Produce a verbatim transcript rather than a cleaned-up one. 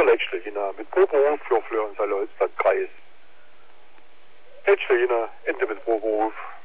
letzte Hina mit Proberuf für Flören Salz, das Kreis. Letzte Hina, Ende mit Proberuf.